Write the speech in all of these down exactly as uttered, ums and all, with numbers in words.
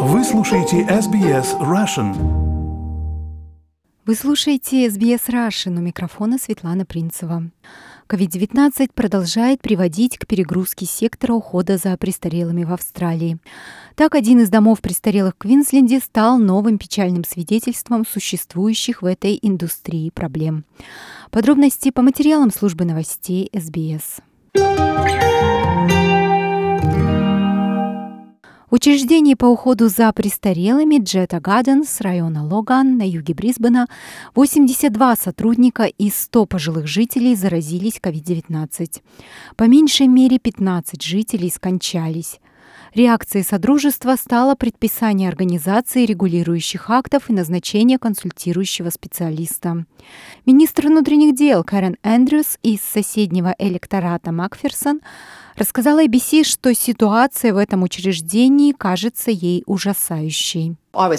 Вы слушаете эс би эс Russian. Вы слушаете эс би эс Russian, у микрофона Светлана Принцева. ковид девятнадцать продолжает приводить к перегрузке сектора ухода за престарелыми в Австралии. Так, один из домов престарелых в Квинсленде стал новым печальным свидетельством существующих в этой индустрии проблем. Подробности по материалам службы новостей эс би эс. В учреждении по уходу за престарелыми Jetta Gardens района Логан на юге Брисбена восемьдесят два сотрудника из ста пожилых жителей заразились ковид девятнадцать. По меньшей мере пятнадцать жителей скончались. Реакцией Содружества стало предписание организации регулирующих актов и назначение консультирующего специалиста. Министр внутренних дел Кэрен Эндрюс из соседнего электората Макферсон рассказала эй би си, что ситуация в этом учреждении кажется ей ужасающей.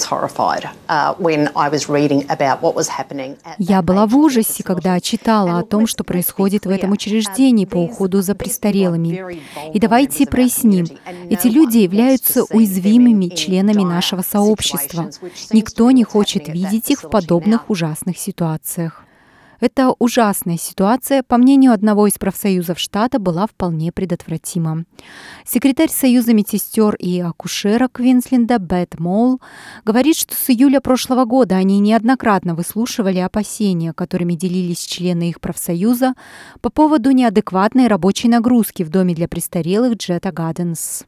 Я была в ужасе, когда читала о том, что происходит в этом учреждении по уходу за престарелыми. И давайте проясним, эти люди являются уязвимыми членами нашего сообщества. Никто не хочет видеть их в подобных ужасных ситуациях. Эта ужасная ситуация, по мнению одного из профсоюзов штата, была вполне предотвратима. Секретарь Союза медсестер и акушерок Квинсленда Бет Молл говорит, что с июля прошлого года они неоднократно выслушивали опасения, которыми делились члены их профсоюза по поводу неадекватной рабочей нагрузки в доме для престарелых Jetta Gardens.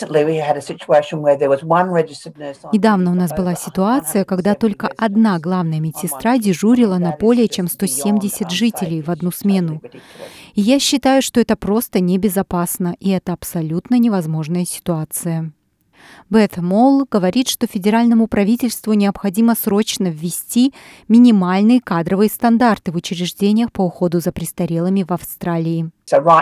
Недавно у нас была ситуация, когда только одна главная медсестра дежурила на более чем сто семьдесят жителей в одну смену. И я считаю, что это просто небезопасно, и это абсолютно невозможная ситуация. Бет Молл говорит, что федеральному правительству необходимо срочно ввести минимальные кадровые стандарты в учреждениях по уходу за престарелыми в Австралии.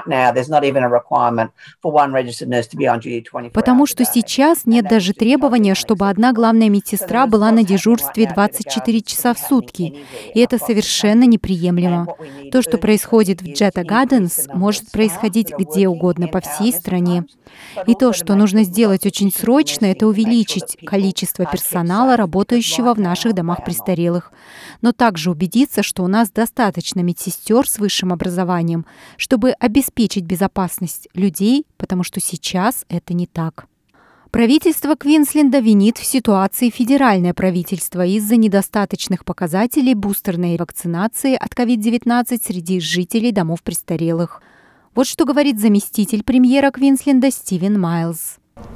Потому что сейчас нет даже требования, чтобы одна главная медсестра была на дежурстве двадцать четыре часа в сутки, и это совершенно неприемлемо. То, что происходит в Jetta Gardens, может происходить где угодно по всей стране. И то, что нужно сделать очень срочно, это увеличить количество персонала, работающего в наших домах престарелых, но также убедиться, что у нас достаточно медсестер с высшим образованием, чтобы обеспечить безопасность людей, потому что сейчас это не так. Правительство Квинсленда винит в ситуации федеральное правительство из-за недостаточных показателей бустерной вакцинации от ковид девятнадцать среди жителей домов престарелых. Вот что говорит заместитель премьера Квинсленда Стивен Майлз.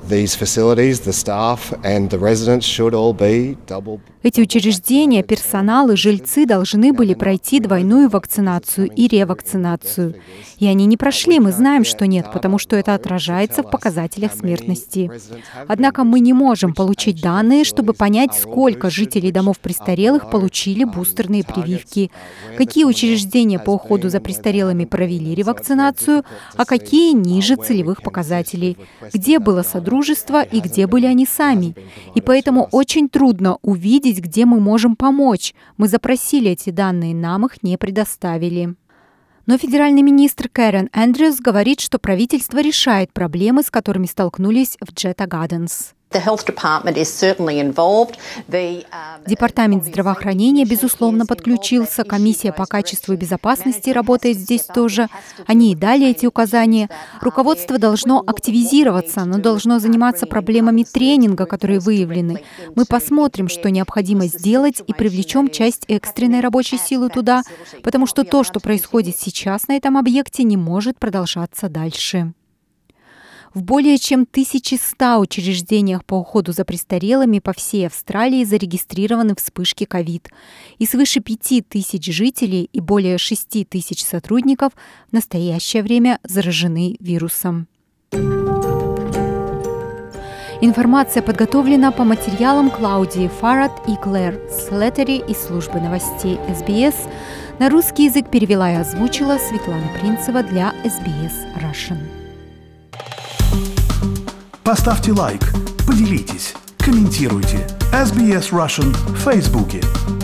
Эти учреждения, персонал и жильцы должны были пройти двойную вакцинацию и ревакцинацию. И они не прошли, мы знаем, что нет, потому что это отражается в показателях смертности. Однако мы не можем получить данные, чтобы понять, сколько жителей домов престарелых получили бустерные прививки, какие учреждения по уходу за престарелыми провели ревакцинацию, а какие ниже целевых показателей, где было Содружество и где были они сами. И поэтому очень трудно увидеть, где мы можем помочь. Мы запросили эти данные, нам их не предоставили. Но федеральный министр Кэрен Эндрюс говорит, что правительство решает проблемы, с которыми столкнулись в Jetta Gardens. Департамент здравоохранения, безусловно, подключился. Комиссия по качеству и безопасности работает здесь тоже. Они и дали эти указания. Руководство должно активизироваться, оно должно заниматься проблемами тренинга, которые выявлены. Мы посмотрим, что необходимо сделать, и привлечем часть экстренной рабочей силы туда, потому что то, что происходит сейчас на этом объекте, не может продолжаться дальше. В более чем тысяча сто учреждениях по уходу за престарелыми по всей Австралии зарегистрированы вспышки ковид, и свыше пяти тысяч жителей и более шести тысяч сотрудников в настоящее время заражены вирусом. Информация подготовлена по материалам Клаудии Фаррат и Клэр Слеттери из службы новостей эс би эс. На русский язык перевела и озвучила Светлана Принцева для эс би эс Russian. Поставьте лайк, поделитесь, комментируйте. эс би эс Russian в Фейсбуке.